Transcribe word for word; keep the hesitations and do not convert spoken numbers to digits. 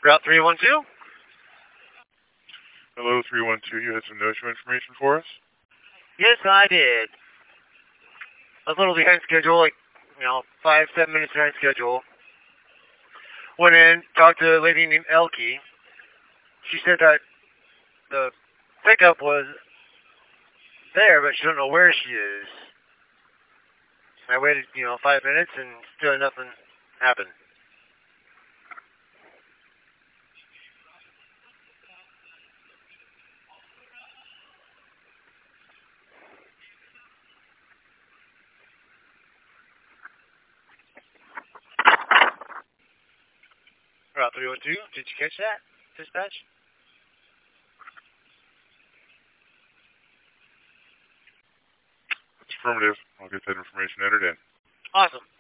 Route three one two? Hello, three one two. You had some no-show information for us? Yes, I did. I was a little behind schedule, like, you know, five, seven minutes behind schedule. Went in, talked to a lady named Elkie. She said that the pickup was there, but she don't know where she is. I waited, you know, five minutes and still nothing happened. Route three one two, did you catch that, dispatch? It's affirmative. I'll get that information entered in. Awesome.